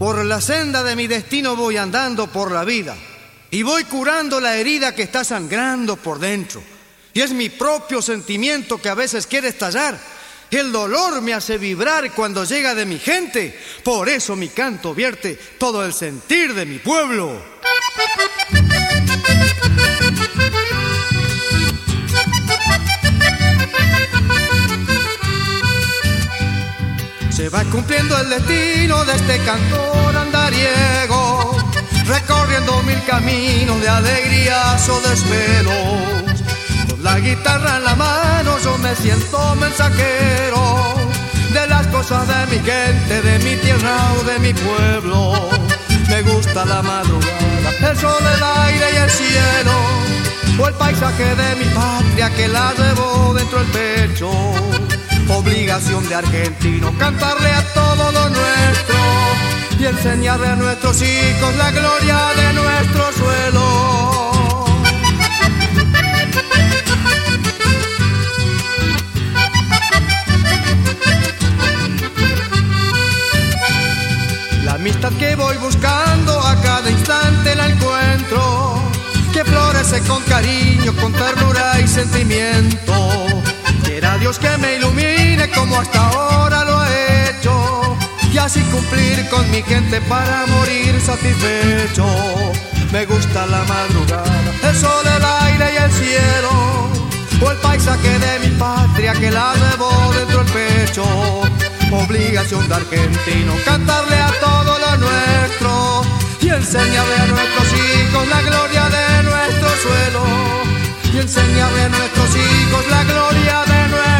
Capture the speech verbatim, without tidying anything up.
Por la senda de mi destino voy andando por la vida y voy curando la herida que está sangrando por dentro. Y es mi propio sentimiento que a veces quiere estallar. El dolor me hace vibrar cuando llega de mi gente. Por eso mi canto vierte todo el sentir de mi pueblo. Se va cumpliendo el destino de este cantor andariego, recorriendo mil caminos de alegrías o desvelos. Con la guitarra en la mano yo me siento mensajero de las cosas de mi gente, de mi tierra o de mi pueblo. Me gusta la madrugada, el sol, el aire y el cielo, o el paisaje de mi patria que la llevo dentro del pecho. Obligación de argentino cantarle a todo lo nuestro y enseñarle a nuestros hijos la gloria de nuestro suelo. La amistad que voy buscando a cada instante la encuentro, que florece con cariño, con ternura y sentimiento. Quiera Dios que me ilumine como hasta ahora lo ha hecho, y así cumplir con mi gente para morir satisfecho. Me gusta la madrugada, el sol, el aire y el cielo, o el paisaje de mi patria que la llevo dentro del pecho. Obligación de argentino cantarle a todo lo nuestro y enseñarle a nuestros hijos la gloria de nuestro suelo. Y enseñarle a nuestros hijos la gloria de nuestro